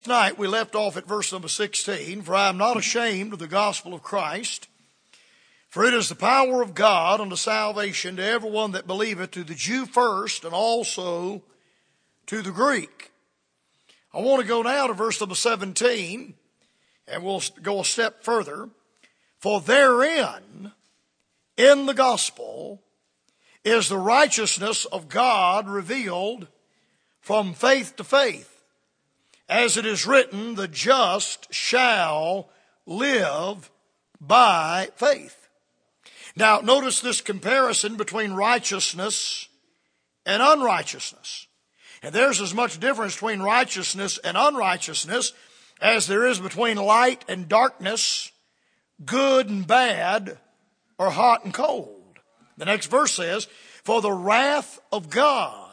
Tonight we left off at verse number 16, "For I am not ashamed of the gospel of Christ, for it is the power of God unto salvation to everyone that believeth, to the Jew first, and also to the Greek." I want to go now to verse number 17, and we'll go a step further. "For therein, in the gospel, is the righteousness of God revealed from faith to faith. As it is written, the just shall live by faith." Now, notice this comparison between righteousness and unrighteousness. And there's as much difference between righteousness and unrighteousness as there is between light and darkness, good and bad, or hot and cold. The next verse says, "For the wrath of God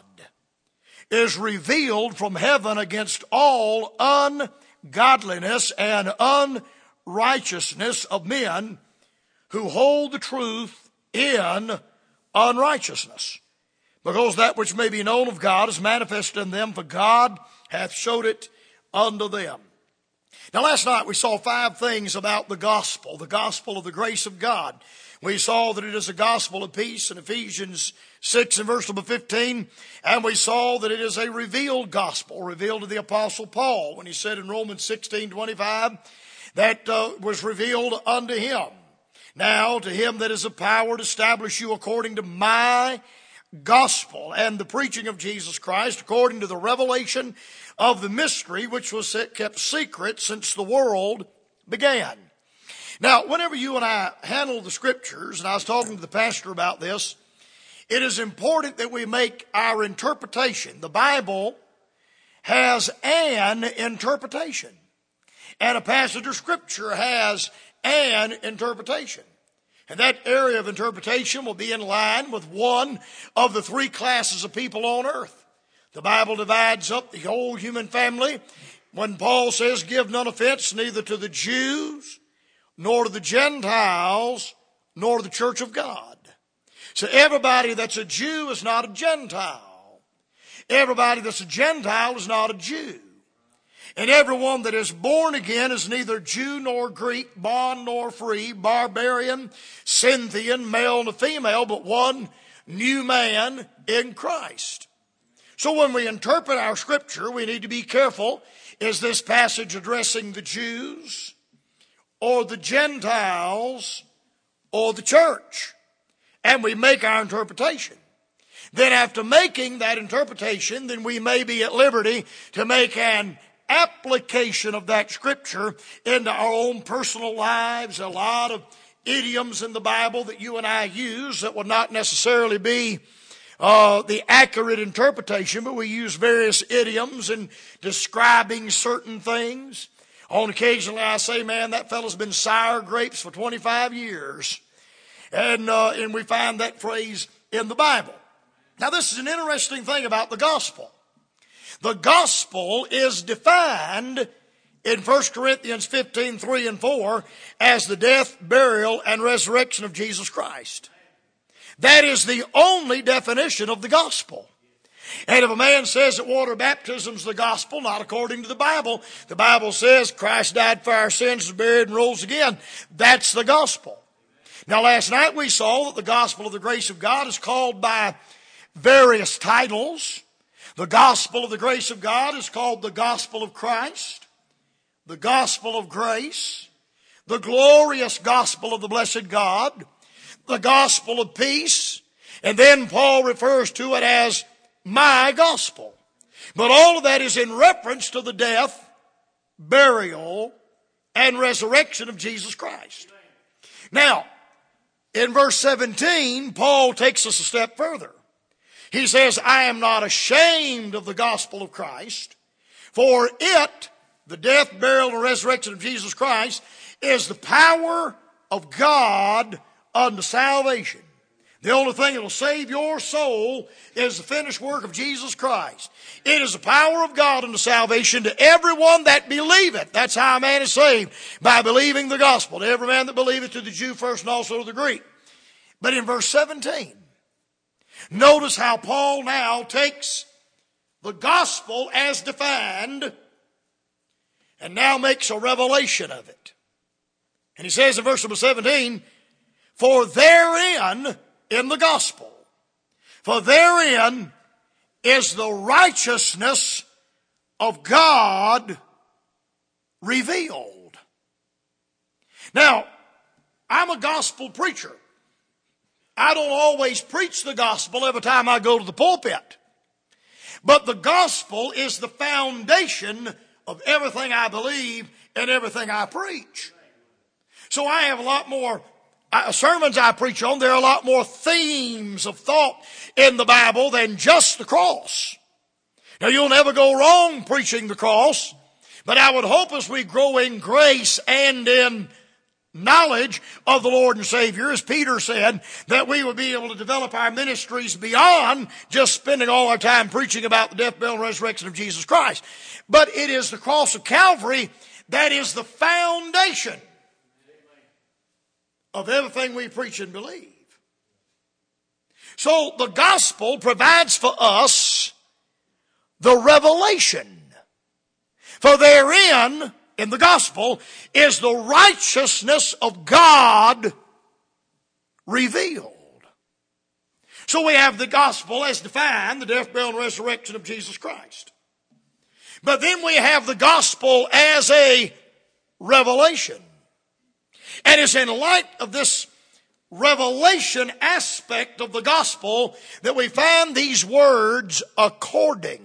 is revealed from heaven against all ungodliness and unrighteousness of men who hold the truth in unrighteousness. Because that which may be known of God is manifested in them, for God hath showed it unto them." Now, last night we saw 5 things about the gospel of the grace of God. We saw that it is a gospel of peace in Ephesians 6 and verse number 15. And we saw that it is a revealed gospel, revealed to the Apostle Paul when he said in Romans 16:25 that was revealed unto him. "Now to him that is a power to establish you according to my gospel and the preaching of Jesus Christ, according to the revelation of the mystery which was kept secret since the world began." Now, whenever you and I handle the scriptures, and I was talking to the pastor about this, it is important that we make our interpretation. The Bible has an interpretation, and a passage of scripture has an interpretation. And that area of interpretation will be in line with one of the 3 classes of people on earth. The Bible divides up the whole human family when Paul says, "Give none offense neither to the Jews, nor to the Gentiles, nor to the church of God." So everybody that's a Jew is not a Gentile. Everybody that's a Gentile is not a Jew. And everyone that is born again is neither Jew nor Greek, bond nor free, barbarian, Scythian, male nor female, but one new man in Christ. So when we interpret our scripture, we need to be careful. Is this passage addressing the Jews, or the Gentiles, or the church? And we make our interpretation. Then after making that interpretation, then we may be at liberty to make an application of that scripture into our own personal lives. A lot of idioms in the Bible that you and I use that will not necessarily be the accurate interpretation, but we use various idioms in describing certain things. On occasionally I say, "Man, that fellow's been sour grapes for 25 years. And we find that phrase in the Bible. Now, this is an interesting thing about the gospel. The gospel is defined in 1 Corinthians 15:3 and 4 as the death, burial, and resurrection of Jesus Christ. That is the only definition of the gospel. And if a man says that water baptism is the gospel, not according to the Bible says Christ died for our sins, was buried, and rose again. That's the gospel. Now, last night we saw that the gospel of the grace of God is called by various titles. The gospel of the grace of God is called the gospel of Christ, the gospel of grace, the glorious gospel of the blessed God, the gospel of peace, and then Paul refers to it as my gospel. But all of that is in reference to the death, burial, and resurrection of Jesus Christ. Now, in verse 17, Paul takes us a step further. He says, "I am not ashamed of the gospel of Christ, for it," the death, burial, and resurrection of Jesus Christ, "is the power of God unto salvation." The only thing that will save your soul is the finished work of Jesus Christ. It is the power of God unto salvation to everyone that believeth. That's how a man is saved, by believing the gospel. To every man that believeth, to the Jew first and also to the Greek. But in verse 17, notice how Paul now takes the gospel as defined and now makes a revelation of it. And he says in verse number 17, for therein, in the gospel, for therein is the righteousness of God revealed. Now, I'm a gospel preacher. I don't always preach the gospel every time I go to the pulpit. But the gospel is the foundation of everything I believe and everything I preach. So I have a lot more sermons I preach on. There are a lot more themes of thought in the Bible than just the cross. Now, you'll never go wrong preaching the cross, but I would hope as we grow in grace and in knowledge of the Lord and Savior, as Peter said, that we would be able to develop our ministries beyond just spending all our time preaching about the death, burial, and resurrection of Jesus Christ. But it is the cross of Calvary that is the foundation of everything we preach and believe. So the gospel provides for us the revelation. For therein, in the gospel, is the righteousness of God revealed. So we have the gospel as defined, the death, burial, and resurrection of Jesus Christ. But then we have the gospel as a revelation. And it's in light of this revelation aspect of the gospel that we find these words, according.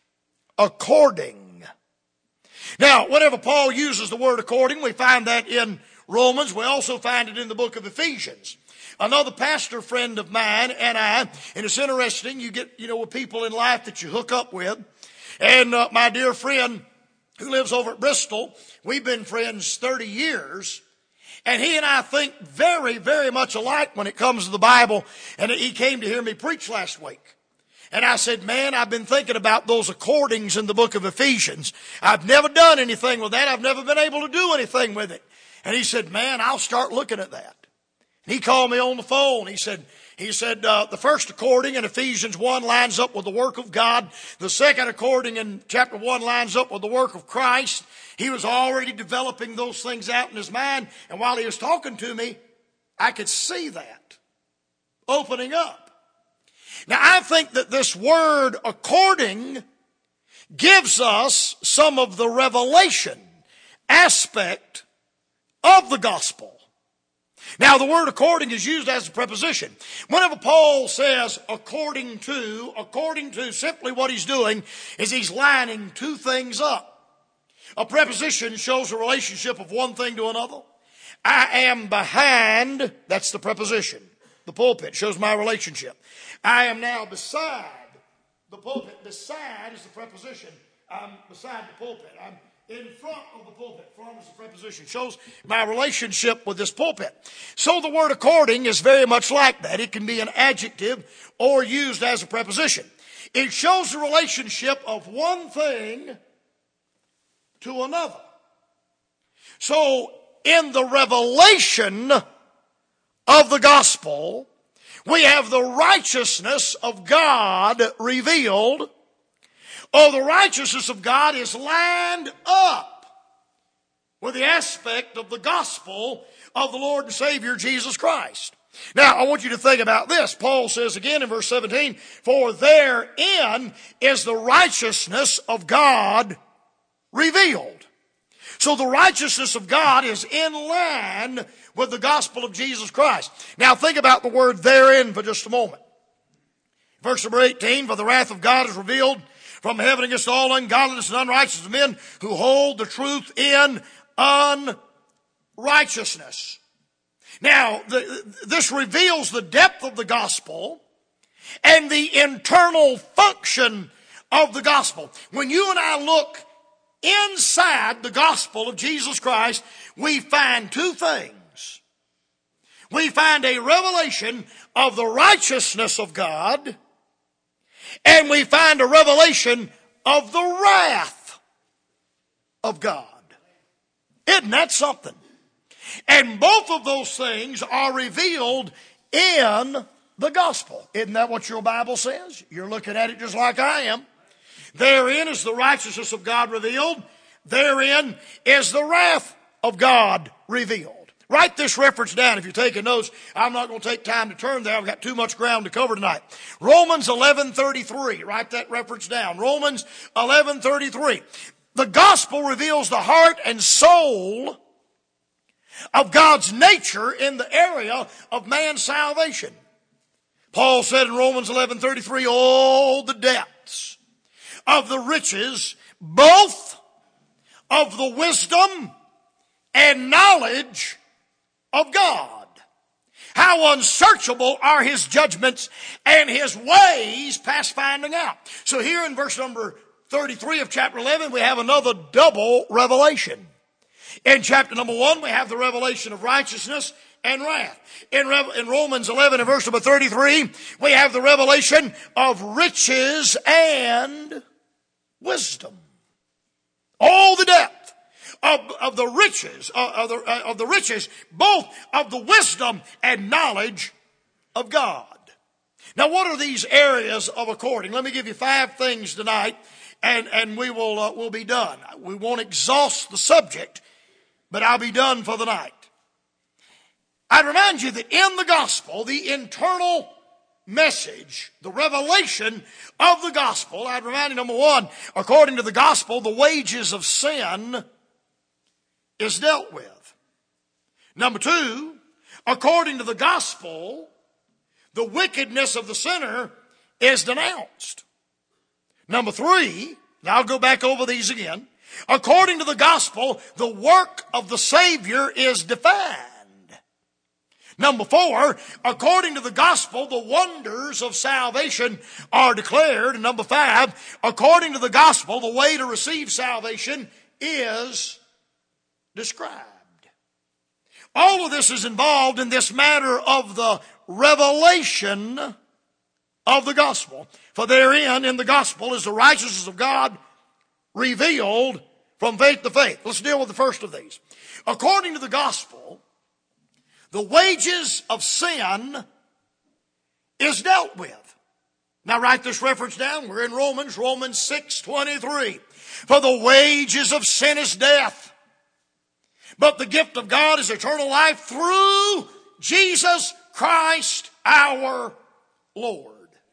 According. Now, whenever Paul uses the word according, we find that in Romans. We also find it in the book of Ephesians. Another pastor friend of mine and it's interesting, you get, with people in life that you hook up with. And my dear friend who lives over at Bristol, we've been friends 30 years. And he and I think very, very much alike when it comes to the Bible. And he came to hear me preach last week. And I said, man, I've been thinking about those accordings in the book of Ephesians. I've never done anything with that. I've never been able to do anything with it. And he said, man, I'll start looking at that. And he called me on the phone. He said, the first according in Ephesians 1 lines up with the work of God. The second according in chapter 1 lines up with the work of Christ. He was already developing those things out in his mind. And while he was talking to me, I could see that opening up. Now, I think that this word according gives us some of the revelation aspect of the gospel. Now, the word according is used as a preposition. Whenever Paul says according to, simply what he's doing is he's lining two things up. A preposition shows a relationship of one thing to another. I am behind, that's the preposition. The pulpit shows my relationship. I am now beside the pulpit. Beside is the preposition. I'm beside the pulpit. I'm in front of the pulpit. Front is the preposition. Shows my relationship with this pulpit. So the word according is very much like that. It can be an adjective or used as a preposition. It shows the relationship of one thing to another. So in the revelation of the gospel, we have the righteousness of God revealed, or the righteousness of God is lined up with the aspect of the gospel of the Lord and Savior Jesus Christ. Now, I want you to think about this. Paul says again in verse 17, for therein is the righteousness of God revealed. So the righteousness of God is in line with the gospel of Jesus Christ. Now think about the word therein for just a moment. Verse number 18, for the wrath of God is revealed from heaven against all ungodliness and unrighteousness of men who hold the truth in unrighteousness. Now, this reveals the depth of the gospel and the internal function of the gospel. When you and I look inside the gospel of Jesus Christ, we find two things. We find a revelation of the righteousness of God, and we find a revelation of the wrath of God. Isn't that something? And both of those things are revealed in the gospel. Isn't that what your Bible says? You're looking at it just like I am. Therein is the righteousness of God revealed. therein is the wrath of God revealed. Write this reference down if you're taking notes. I'm not going to take time to turn there. I've got too much ground to cover tonight. Romans 11:33. Write that reference down. Romans 11:33. The gospel reveals the heart and soul of God's nature in the area of man's salvation. Paul said in Romans 11:33, "Oh, the depths of the riches, both of the wisdom and knowledge of God. How unsearchable are His judgments and His ways past finding out." So here in verse number 33 of chapter 11, we have another double revelation. In chapter number 1, we have the revelation of righteousness and wrath. In Romans 11 and verse number 33, we have the revelation of riches and wisdom. All the depth of the riches, of the riches, both of the wisdom and knowledge of God. Now, what are these areas of according? Let me give you 5 things tonight, and we'll be done. We won't exhaust the subject, but I'll be done for the night. I'd remind you that in the gospel, the internal message, the revelation of the gospel, I'd remind you, number 1, according to the gospel, the wages of sin is dealt with. Number 2, according to the gospel, the wickedness of the sinner is denounced. Number 3, now I'll go back over these again. According to the gospel, the work of the Savior is defined. Number 4, according to the gospel, the wonders of salvation are declared. And number 5, according to the gospel, the way to receive salvation is described. All of this is involved in this matter of the revelation of the gospel. For therein, in the gospel, is the righteousness of God revealed from faith to faith. Let's deal with the first of these. According to the gospel, the wages of sin is dealt with. Now write this reference down. We're in Romans 6:23. For the wages of sin is death, but the gift of God is eternal life through Jesus Christ our Lord.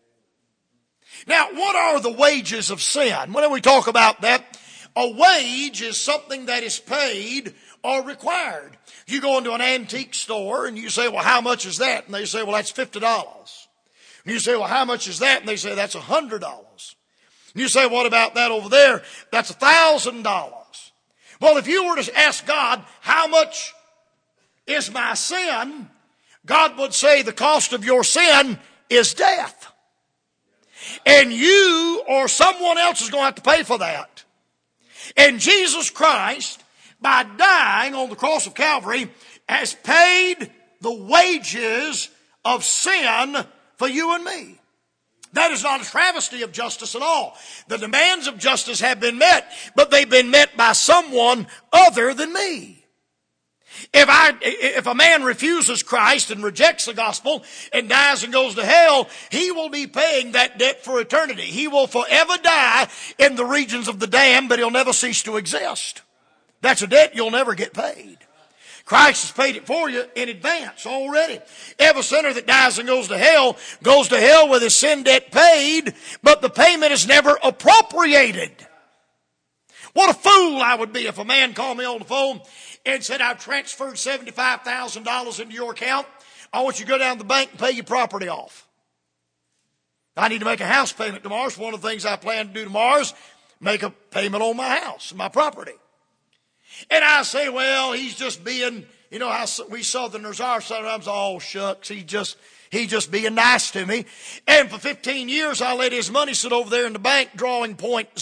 Now, what are the wages of sin? When we talk about that, a wage is something that is paid or required. You go into an antique store and you say, well, how much is that? And they say, well, that's $50. And you say, well, how much is that? And they say, that's $100. And you say, what about that over there? That's $1,000. Well, if you were to ask God, how much is my sin? God would say the cost of your sin is death. And you or someone else is going to have to pay for that. And Jesus Christ, by dying on the cross of Calvary, has paid the wages of sin for you and me. That is not a travesty of justice at all. The demands of justice have been met, but they've been met by someone other than me. If a man refuses Christ and rejects the gospel and dies and goes to hell, he will be paying that debt for eternity. He will forever die in the regions of the damned, but he'll never cease to exist. That's a debt you'll never get paid. Christ has paid it for you in advance already. Every sinner that dies and goes to hell with his sin debt paid, but the payment is never appropriated. What a fool I would be if a man called me on the phone and said, I've transferred $75,000 into your account. I want you to go down to the bank and pay your property off. I need to make a house payment tomorrow. So one of the things I plan to do tomorrow is make a payment on my house and my property. And I say, well, he's just being, you know how we Southerners are sometimes, oh, shucks, he just being nice to me. And for 15 years, I let his money sit over there in the bank drawing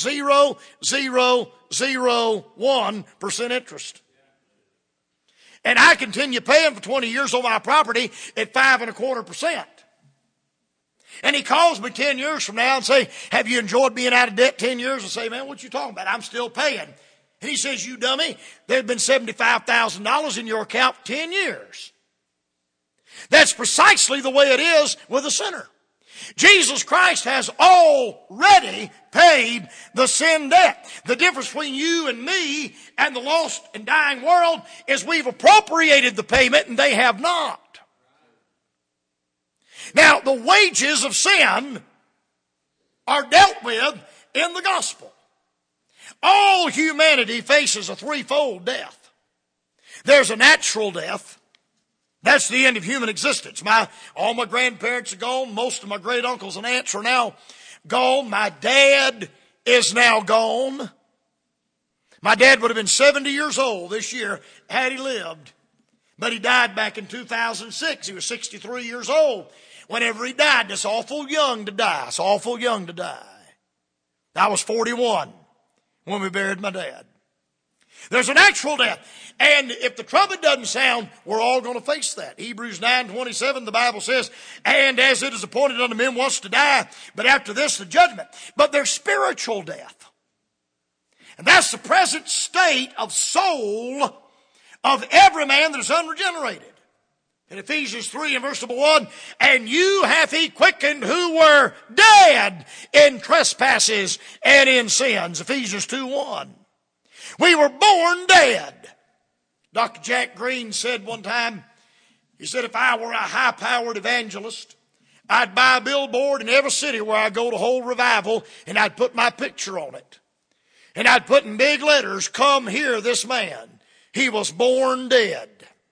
0.0001% interest. And I continue paying for 20 years on my property at 5.25%. And he calls me 10 years from now and say, have you enjoyed being out of debt 10 years? I say, man, what you talking about? I'm still paying. And he says, you dummy, there's been $75,000 in your account for 10 years. That's precisely the way it is with a sinner. Jesus Christ has already paid the sin debt. The difference between you and me and the lost and dying world is we've appropriated the payment and they have not. Now, the wages of sin are dealt with in the gospel. All humanity faces a threefold death. There's a natural death. That's the end of human existence. All my grandparents are gone. Most of my great uncles and aunts are now gone. My dad is now gone. My dad would have been 70 years old this year had he lived. But he died back in 2006. He was 63 years old whenever he died. It's awful young to die. It's awful young to die. I was 41 when we buried my dad. There's a natural death. And if the trumpet doesn't sound, we're all going to face that. Hebrews 9:27, the Bible says, and as it is appointed unto men once to die, but after this the judgment. But there's spiritual death. And that's the present state of soul of every man that is unregenerated. In Ephesians 3 and verse number 1, and you hath he quickened who were dead in trespasses and in sins. Ephesians 2:1. We were born dead. Dr. Jack Green said one time, he said, if I were a high-powered evangelist, I'd buy a billboard in every city where I go to hold revival, and I'd put my picture on it. And I'd put in big letters, come hear this man. He was born dead.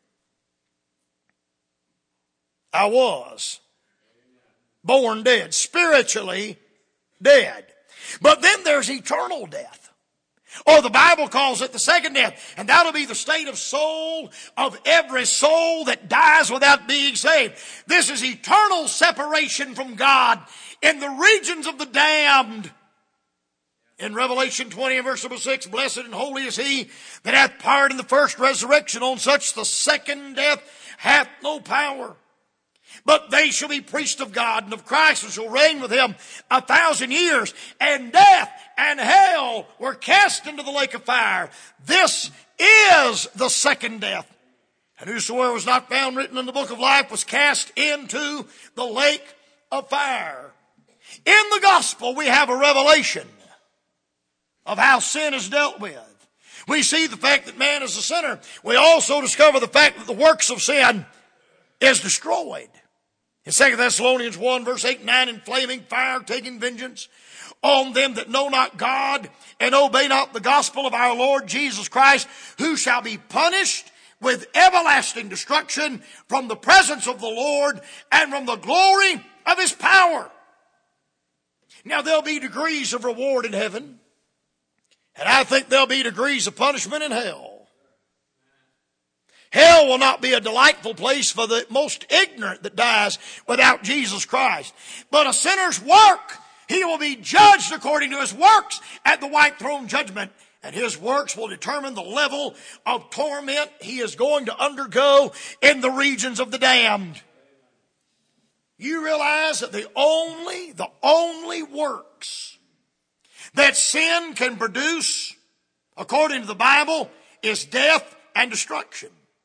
I was born dead, spiritually dead. But then there's eternal death. Or the Bible calls it the second death. And that'll be the state of soul of every soul that dies without being saved. This is eternal separation from God in the regions of the damned. In Revelation 20 and verse number 6, blessed and holy is he that hath part in the first resurrection. On such the second death hath no power. But they shall be priests of God and of Christ, and shall reign with him 1,000 years. And death and hell were cast into the lake of fire. This is the second death. And whosoever was not found written in the book of life was cast into the lake of fire. In the gospel, we have a revelation of how sin is dealt with. We see the fact that man is a sinner. We also discover the fact that the works of sin is destroyed. In 2 Thessalonians 1 verse 8 and 9, in flaming fire taking vengeance on them that know not God and obey not the gospel of our Lord Jesus Christ, who shall be punished with everlasting destruction from the presence of the Lord and from the glory of his power. Now there'll be degrees of reward in heaven, and I think there'll be degrees of punishment in hell. Hell will not be a delightful place for the most ignorant that dies without Jesus Christ. But a sinner's work, he will be judged according to his works at the white throne judgment. And his works will determine the level of torment he is going to undergo in the regions of the damned. You realize that the only works that sin can produce, according to the Bible, is death and destruction.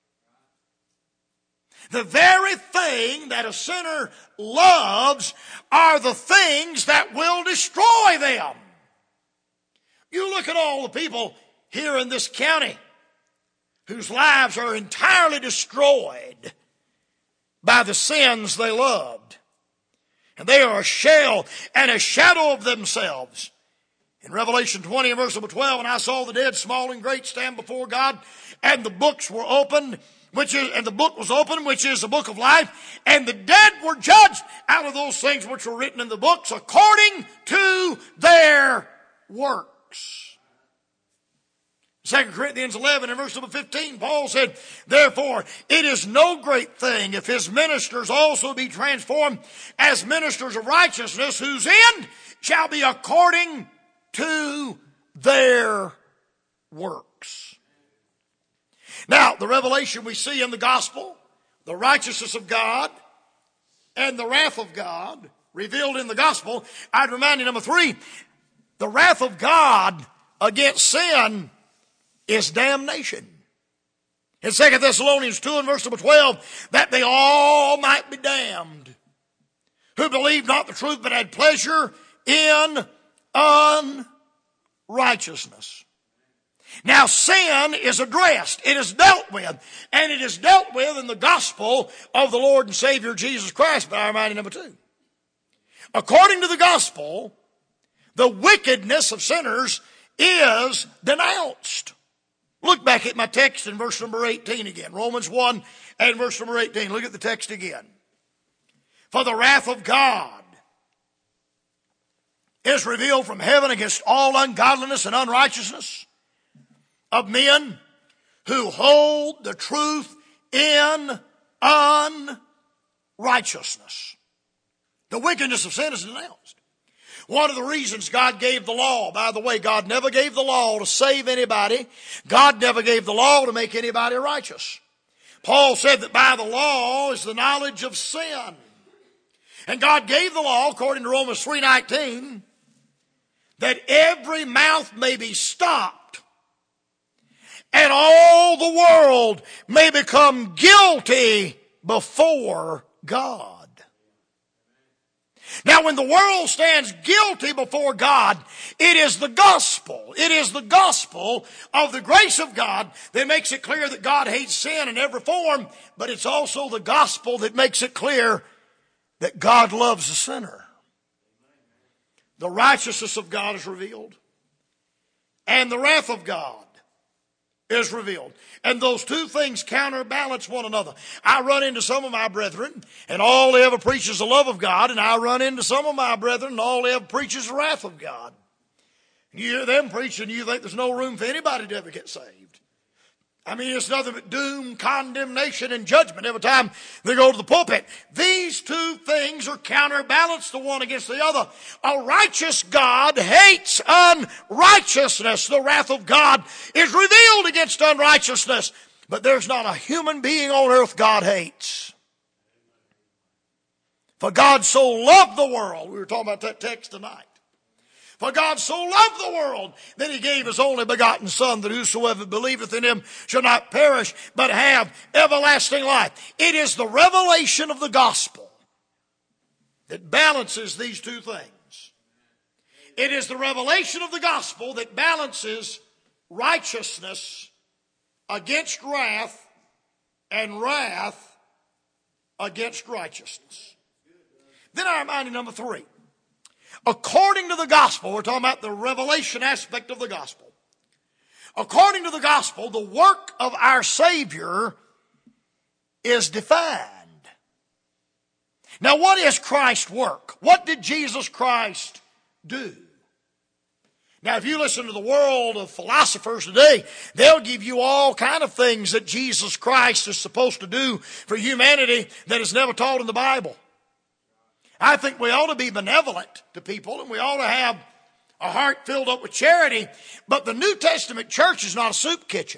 The very thing that a sinner loves are the things that will destroy them. You look at all the people here in this county whose lives are entirely destroyed by the sins they loved. And they are a shell and a shadow of themselves. In Revelation 20 and verse number 12, and I saw the dead, small and great, stand before God, and the books were opened, and the book was open, which is the book of life, and the dead were judged out of those things which were written in the books according to their works. 2 Corinthians 11 and verse number 15, Paul said, therefore, it is no great thing if his ministers also be transformed as ministers of righteousness, whose end shall be according to their works. Now, the revelation we see in the gospel, the righteousness of God and the wrath of God revealed in the gospel, I'd remind you, number 3, the wrath of God against sin is damnation. In 2 Thessalonians 2 and verse number 12, that they all might be damned, who believed not the truth but had pleasure in unrighteousness. Now sin is addressed. It is dealt with. And it is dealt with in the gospel of the Lord and Savior Jesus Christ. But I remind you, number 2. According to the gospel, the wickedness of sinners is denounced. Look back at my text in verse number 18 again. Romans 1 and verse number 18. Look at the text again. For the wrath of God is revealed from heaven against all ungodliness and unrighteousness of men who hold the truth in unrighteousness. The wickedness of sin is denounced. One of the reasons God gave the law, by the way, God never gave the law to save anybody. God never gave the law to make anybody righteous. Paul said that by the law is the knowledge of sin. And God gave the law, according to Romans 3:19, that every mouth may be stopped and all the world may become guilty before God. Now, when the world stands guilty before God, it is the gospel. It is the gospel of the grace of God that makes it clear that God hates sin in every form, but it's also the gospel that makes it clear that God loves the sinner. The righteousness of God is revealed, and the wrath of God is revealed. And those two things counterbalance one another. I run into some of my brethren, and all they ever preach is the love of God, and I run into some of my brethren, and all they ever preach is the wrath of God. You hear them preaching, you think there's no room for anybody to ever get saved. I mean, it's nothing but doom, condemnation, and judgment every time they go to the pulpit. These two things are counterbalanced the one against the other. A righteous God hates unrighteousness. The wrath of God is revealed against unrighteousness. But there's not a human being on earth God hates. For God so loved the world. We were talking about that text tonight. For God so loved the world that he gave his only begotten Son, that whosoever believeth in him shall not perish, but have everlasting life. It is the revelation of the gospel that balances these two things. It is the revelation of the gospel that balances righteousness against wrath and wrath against righteousness. Then I remind you, number 3. According to the gospel, we're talking about the revelation aspect of the gospel. According to the gospel, the work of our Savior is defined. Now, what is Christ's work? What did Jesus Christ do? Now, if you listen to the world of philosophers today, they'll give you all kind of things that Jesus Christ is supposed to do for humanity that is never taught in the Bible. I think we ought to be benevolent to people, and we ought to have a heart filled up with charity. But the New Testament church is not a soup kitchen.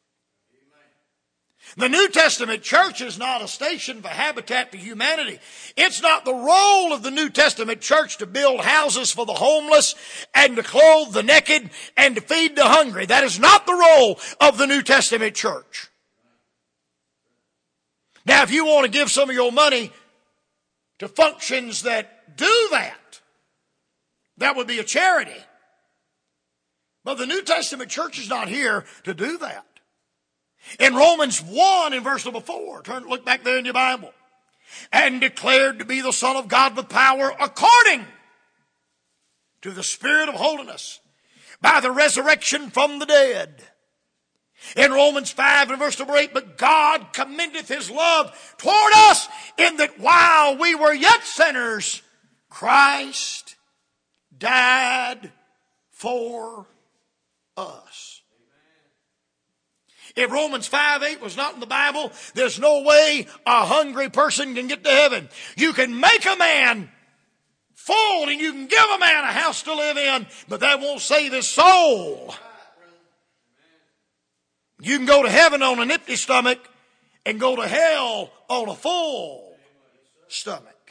The New Testament church is not a station for Habitat for Humanity. It's not the role of the New Testament church to build houses for the homeless and to clothe the naked and to feed the hungry. That is not the role of the New Testament church. Now, if you want to give some of your money to functions that do that, that would be a charity. But the New Testament church is not here to do that. In Romans 1 in verse number 4, look back there in your Bible. And declared to be the Son of God with power according to the Spirit of holiness by the resurrection from the dead. In Romans 5 and verse number 8, but God commendeth his love toward us in that while we were yet sinners, Christ died for us. If Romans 5:8 was not in the Bible, there's no way a hungry person can get to heaven. You can make a man full and you can give a man a house to live in, but that won't save his soul. You can go to heaven on an empty stomach and go to hell on a full stomach.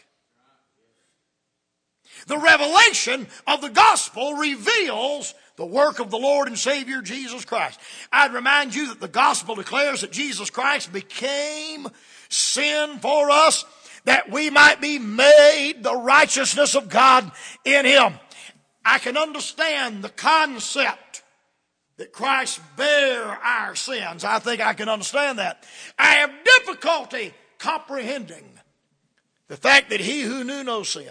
The revelation of the gospel reveals the work of the Lord and Savior Jesus Christ. I'd remind you that the gospel declares that Jesus Christ became sin for us, that we might be made the righteousness of God in him. I can understand the concept that Christ bare our sins. I think I can understand that. I have difficulty comprehending the fact that he who knew no sin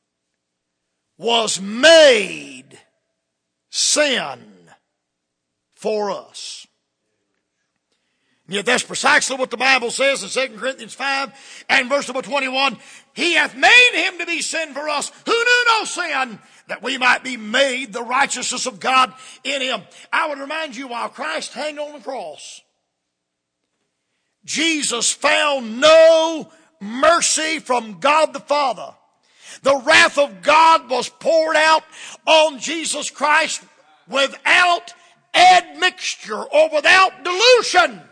was made sin for us. And yet that's precisely what the Bible says in 2 Corinthians 5 and verse number 21. He hath made him to be sin for us who knew no sin, that we might be made the righteousness of God in him. I would remind you, while Christ hanged on the cross, Jesus found no mercy from God the Father. The wrath of God was poured out on Jesus Christ without admixture or without dilution.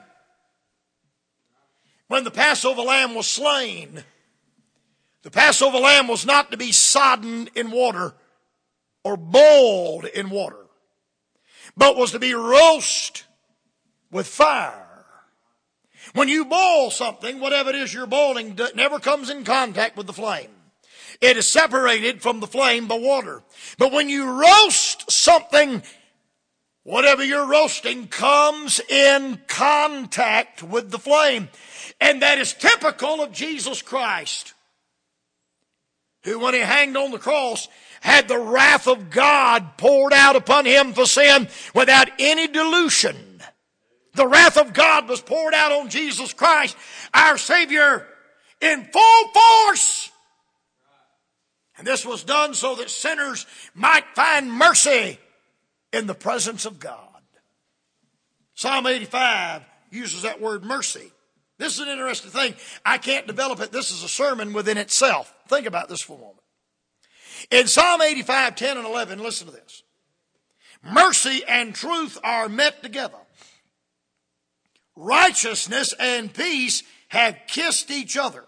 When the Passover lamb was slain, the Passover lamb was not to be sodden in water or boiled in water, but was to be roasted with fire. When you boil something, whatever it is you're boiling, it never comes in contact with the flame. It is separated from the flame by water. But when you roast something, whatever you're roasting comes in contact with the flame. And that is typical of Jesus Christ, who, when he hanged on the cross, had the wrath of God poured out upon him for sin without any dilution. The wrath of God was poured out on Jesus Christ, our Savior, in full force. And this was done so that sinners might find mercy in the presence of God. Psalm 85 uses that word mercy. This is an interesting thing. I can't develop it. This is a sermon within itself. Think about this for a moment. In Psalm 85, 10 and 11, listen to this. Mercy and truth are met together. Righteousness and peace have kissed each other.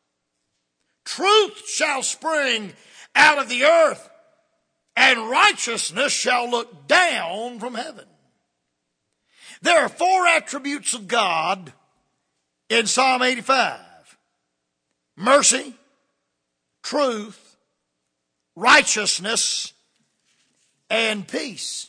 Truth shall spring out of the earth, and righteousness shall look down from heaven. There are four attributes of God in Psalm 85. Mercy, truth, righteousness, and peace.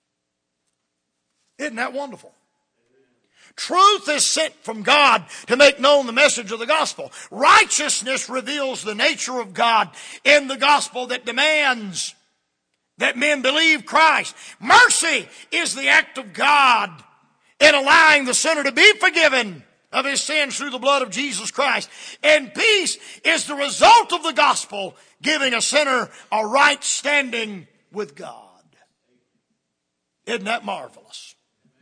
Isn't that wonderful? Truth is sent from God to make known the message of the gospel. Righteousness reveals the nature of God in the gospel that demands that men believe Christ. Mercy is the act of God in allowing the sinner to be forgiven of his sins through the blood of Jesus Christ. And peace is the result of the gospel, giving a sinner a right standing with God. Isn't that marvelous?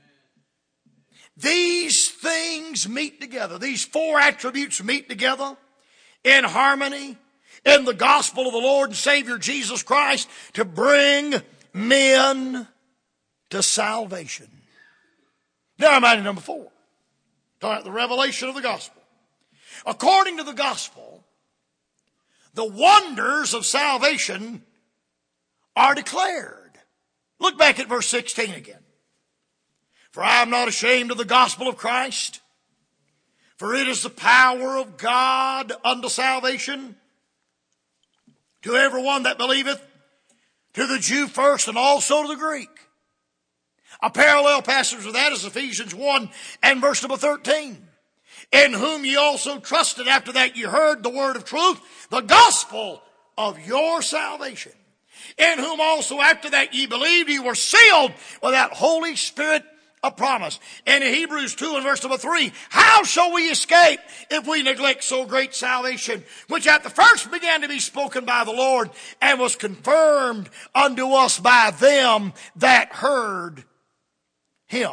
These things meet together. These four attributes meet together in harmony in the gospel of the Lord and Savior Jesus Christ to bring men to salvation. Now I'm at number 4. Talking about the revelation of the gospel. According to the gospel, the wonders of salvation are declared. Look back at verse 16 again. For I am not ashamed of the gospel of Christ, for it is the power of God unto salvation to everyone that believeth, to the Jew first and also to the Greek. A parallel passage of that is Ephesians 1 and verse number 13. In whom ye also trusted after that ye heard the word of truth, the gospel of your salvation. In whom also after that ye believed, ye were sealed with that Holy Spirit of promise. And in Hebrews 2 and verse number 3, how shall we escape if we neglect so great salvation, which at the first began to be spoken by the Lord and was confirmed unto us by them that heard him.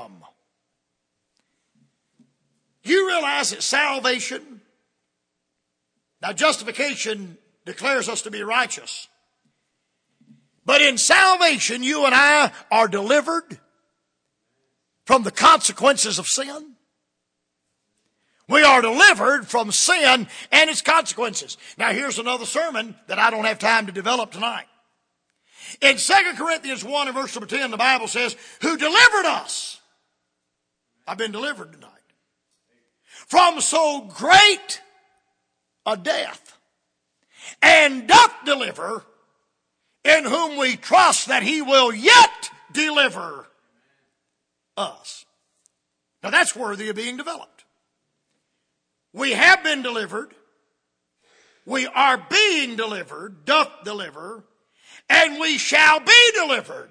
You realize that salvation, now justification declares us to be righteous. But in salvation, you and I are delivered from the consequences of sin. We are delivered from sin and its consequences. Now here's another sermon that I don't have time to develop tonight. In 2 Corinthians 1 and verse number 10, the Bible says, who delivered us. I've been delivered tonight. From so great a death, and doth deliver, in whom we trust that he will yet deliver us. Now that's worthy of being developed. We have been delivered. We are being delivered, doth deliver, and we shall be delivered.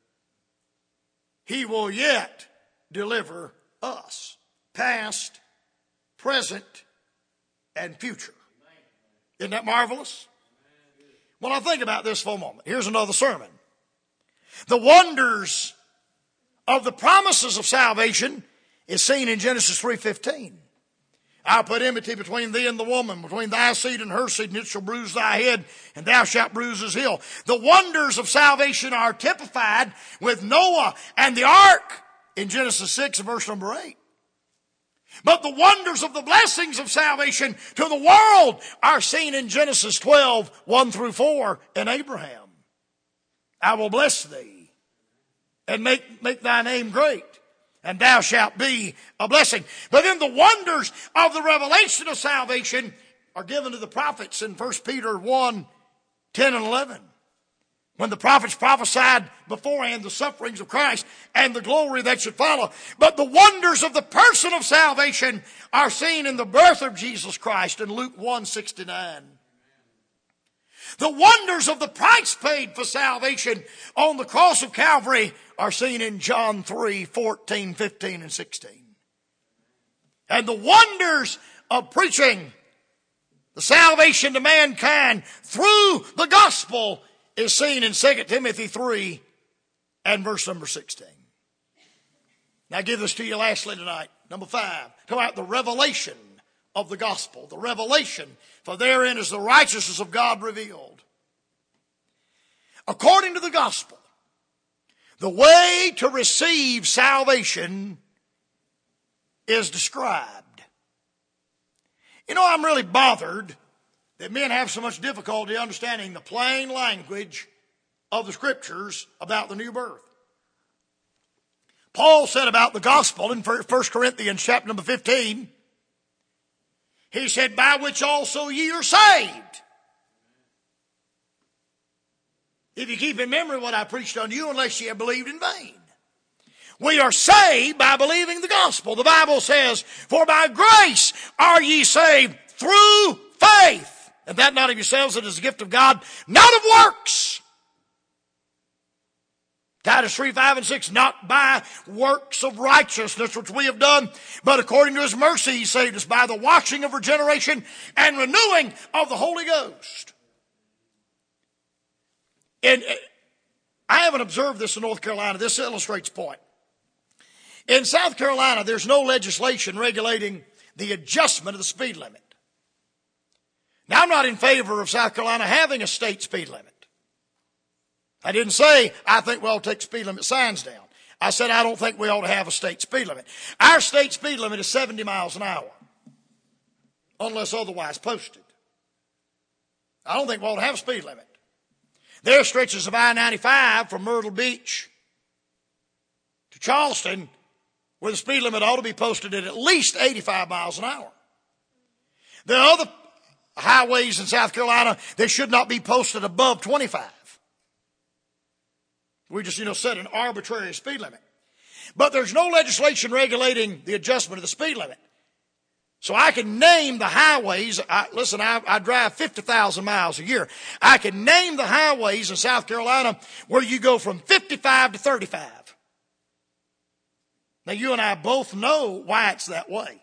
He will yet deliver us, past, present, and future. Isn't that marvelous? Well, now think about this for a moment. Here's another sermon. The wonders of the promises of salvation is seen in Genesis 3:15. I'll put enmity between thee and the woman, between thy seed and her seed, and it shall bruise thy head, and thou shalt bruise his heel. The wonders of salvation are typified with Noah and the ark in Genesis 6 verse number 8. But the wonders of the blessings of salvation to the world are seen in Genesis 12, 1 through 4 in Abraham. I will bless thee and make thy name great, and thou shalt be a blessing. But then the wonders of the revelation of salvation are given to the prophets in 1 Peter 1, 10 and 11. When the prophets prophesied beforehand the sufferings of Christ and the glory that should follow. But the wonders of the person of salvation are seen in the birth of Jesus Christ in Luke 1:69. The wonders of the price paid for salvation on the cross of Calvary are seen in John 3:14, 15, and 16. And the wonders of preaching the salvation to mankind through the gospel is seen in 2 Timothy 3 and verse number 16. Now I give this to you lastly tonight. Number 5. Talk about the revelation of the gospel. The revelation, for therein is the righteousness of God revealed. According to the gospel, the way to receive salvation is described. You know, I'm really bothered that men have so much difficulty understanding the plain language of the scriptures about the new birth. Paul said about the gospel in 1 Corinthians chapter number 15, he said, by which also ye are saved. If you keep in memory what I preached unto you, unless ye have believed in vain. We are saved by believing the gospel. The Bible says, for by grace are ye saved through faith. And that not of yourselves, it is a gift of God, not of works. Titus 3, 5, and 6, not by works of righteousness which we have done, but according to his mercy he saved us by the washing of regeneration and renewing of the Holy Ghost. And I haven't observed this in North Carolina. This illustrates the point. In South Carolina, there's no legislation regulating the adjustment of the speed limit. Now, I'm not in favor of South Carolina having a state speed limit. I didn't say I think we ought to take speed limit signs down. I said I don't think we ought to have a state speed limit. Our state speed limit is 70 miles an hour, unless otherwise posted. I don't think we ought to have a speed limit. There are stretches of I-95 from Myrtle Beach to Charleston where the speed limit ought to be posted at least 85 miles an hour. There are other highways in South Carolina that should not be posted above 25. We just, set an arbitrary speed limit. But there's no legislation regulating the adjustment of the speed limit. So I can name the highways. I drive 50,000 miles a year. I can name the highways in South Carolina where you go from 55 to 35. Now you and I both know why it's that way.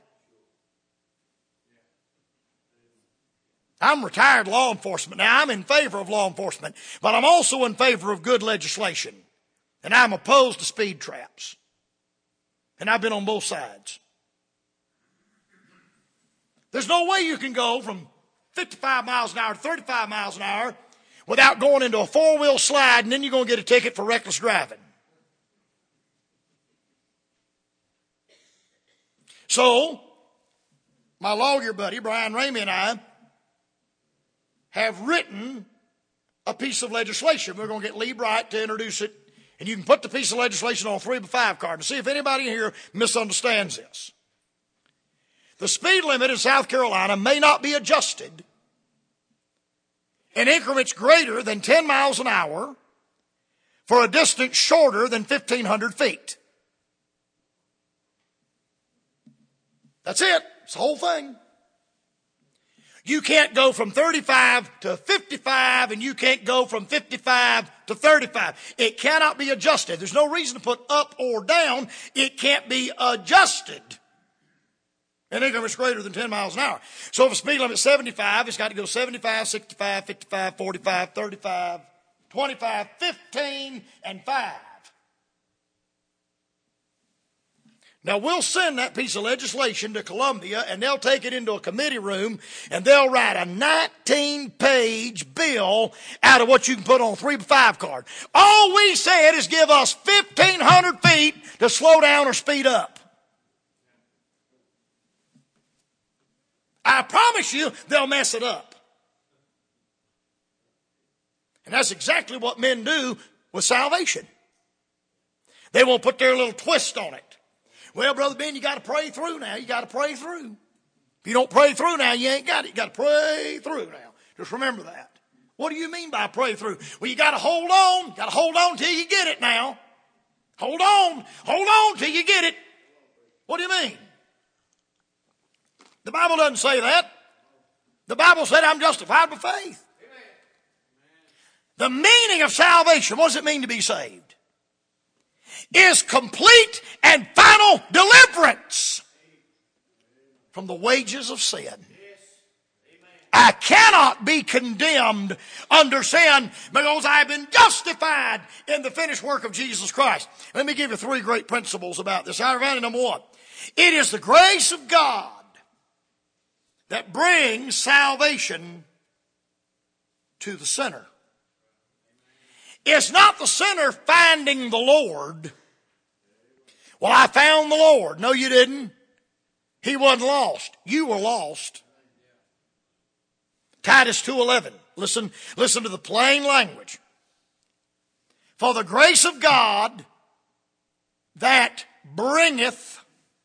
I'm retired law enforcement. Now, I'm in favor of law enforcement, but I'm also in favor of good legislation. And I'm opposed to speed traps. And I've been on both sides. There's no way you can go from 55 miles an hour to 35 miles an hour without going into a four-wheel slide, and then you're going to get a ticket for reckless driving. So, my lawyer buddy, Brian Ramey, and I have written a piece of legislation. We're going to get Lee Bright to introduce it. And you can put the piece of legislation on a 3x5 card and see if anybody in here misunderstands this. The speed limit in South Carolina may not be adjusted in increments greater than 10 miles an hour for a distance shorter than 1,500 feet. That's it. It's the whole thing. You can't go from 35 to 55, and you can't go from 55 to 35. It cannot be adjusted. There's no reason to put up or down. It can't be adjusted in increments greater than 10 miles an hour. So if a speed limit is 75, it's got to go 75, 65, 55, 45, 35, 25, 15, and 5. Now, we'll send that piece of legislation to Columbia, and they'll take it into a committee room, and they'll write a 19-page bill out of what you can put on a 3x5 card. All we said is give us 1,500 feet to slow down or speed up. I promise you they'll mess it up. And that's exactly what men do with salvation. They won't put their little twist on it. Well, Brother Ben, you got to pray through now. You got to pray through. If you don't pray through now, you ain't got it. You got to pray through now. Just remember that. What do you mean by pray through? Well, you got to hold on. You got to hold on till you get it now. Hold on. Hold on till you get it. What do you mean? The Bible doesn't say that. The Bible said I'm justified by faith. The meaning of salvation, what does it mean to be saved? Is complete and final deliverance from the wages of sin. I cannot be condemned under sin because I've been justified in the finished work of Jesus Christ. Let me give you 3 great principles about this. Number 1, it is the grace of God that brings salvation to the sinner. It's not the sinner finding the Lord. Well, I found the Lord. No, you didn't. He wasn't lost. You were lost. Titus 2:11. Listen to the plain language. For the grace of God that bringeth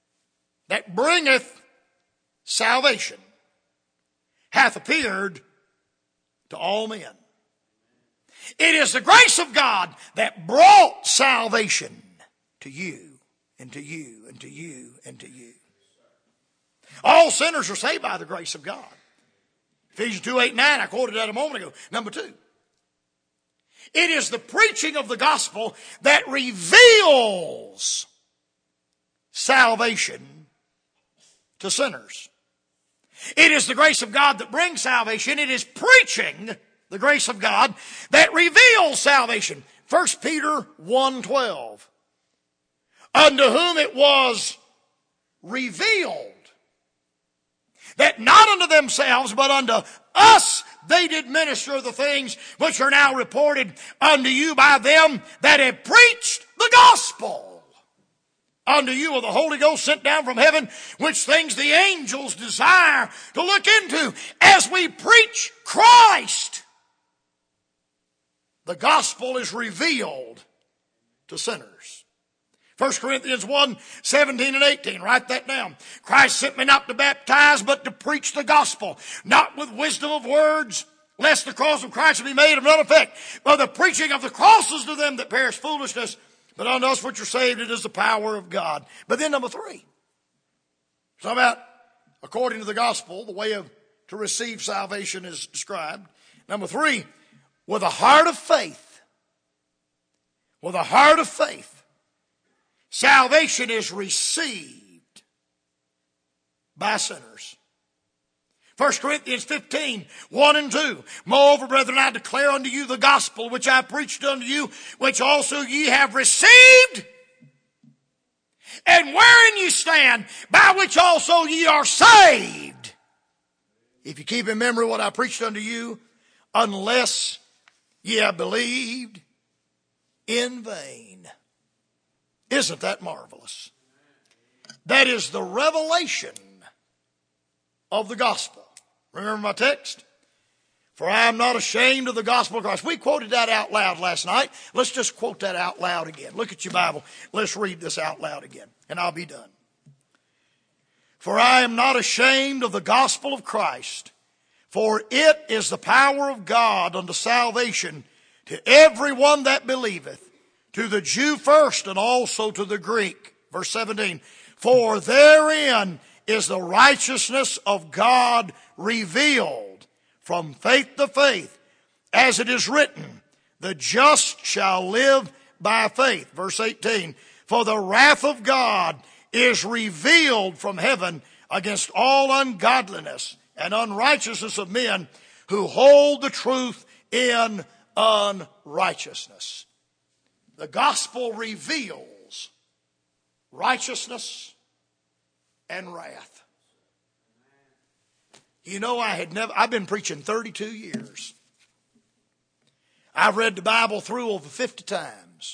salvation hath appeared to all men. It is the grace of God that brought salvation to you and to you and to you and to you. All sinners are saved by the grace of God. Ephesians 2:8-9, I quoted that a moment ago. Number 2, it is the preaching of the gospel that reveals salvation to sinners. It is the grace of God that brings salvation. It is preaching the grace of God that reveals salvation. 1 Peter 1:12. Unto whom it was revealed that not unto themselves but unto us they did minister the things which are now reported unto you by them that have preached the gospel. Unto you of the Holy Ghost sent down from heaven, which things the angels desire to look into as we preach Christ. The gospel is revealed to sinners. 1 Corinthians 1:17-18. Write that down. Christ sent me not to baptize, but to preach the gospel, not with wisdom of words, lest the cross of Christ be made of none effect. But the preaching of the cross is to them that perish foolishness, but unto us which are saved it is the power of God. But then number 3. So about, according to the gospel, the way to receive salvation is described. Number 3, with a heart of faith. With a heart of faith. Salvation is received by sinners. 1 Corinthians 15:1-2. Moreover, brethren, I declare unto you the gospel which I preached unto you, which also ye have received, and wherein ye stand, by which also ye are saved. If you keep in memory what I preached unto you, unless ye have believed in vain. Isn't that marvelous? That is the revelation of the gospel. Remember my text? For I am not ashamed of the gospel of Christ. We quoted that out loud last night. Let's just quote that out loud again. Look at your Bible. Let's read this out loud again, and I'll be done. For I am not ashamed of the gospel of Christ, For it is the power of God unto salvation to everyone that believeth, to the Jew first and also to the Greek. Verse 17, for therein is the righteousness of God revealed from faith to faith, as it is written, the just shall live by faith. Verse 18, for the wrath of God is revealed from heaven against all ungodliness and unrighteousness of men who hold the truth in unrighteousness. The gospel reveals righteousness and wrath. You know, I've been preaching 32 years. I've read the Bible through over 50 times.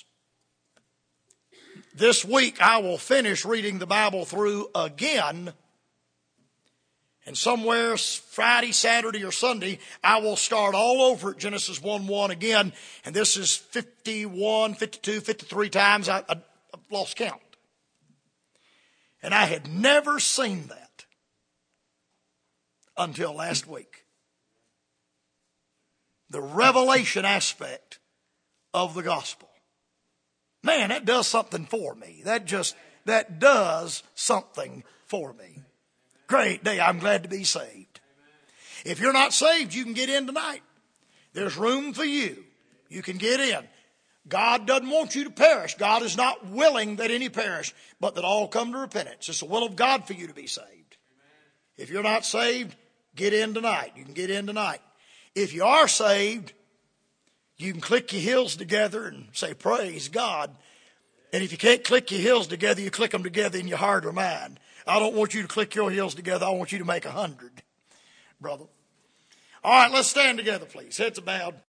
This week I will finish reading the Bible through again. And somewhere Friday, Saturday, or Sunday, I will start all over at Genesis 1:1 again. And this is 51, 52, 53 times. I've lost count. And I had never seen that until last week. The revelation aspect of the gospel. Man, that does something for me. That does something for me. Great day. I'm glad to be saved. If you're not saved, you can get in tonight. There's room for you. You can get in. God doesn't want you to perish. God is not willing that any perish, but that all come to repentance. It's the will of God for you to be saved. If you're not saved, get in tonight. You can get in tonight. If you are saved, you can click your heels together and say, praise God. And if you can't click your heels together, you click them together in your heart or mind. I don't want you to click your heels together. I want you to make 100, brother. All right, let's stand together, please. Heads bowed.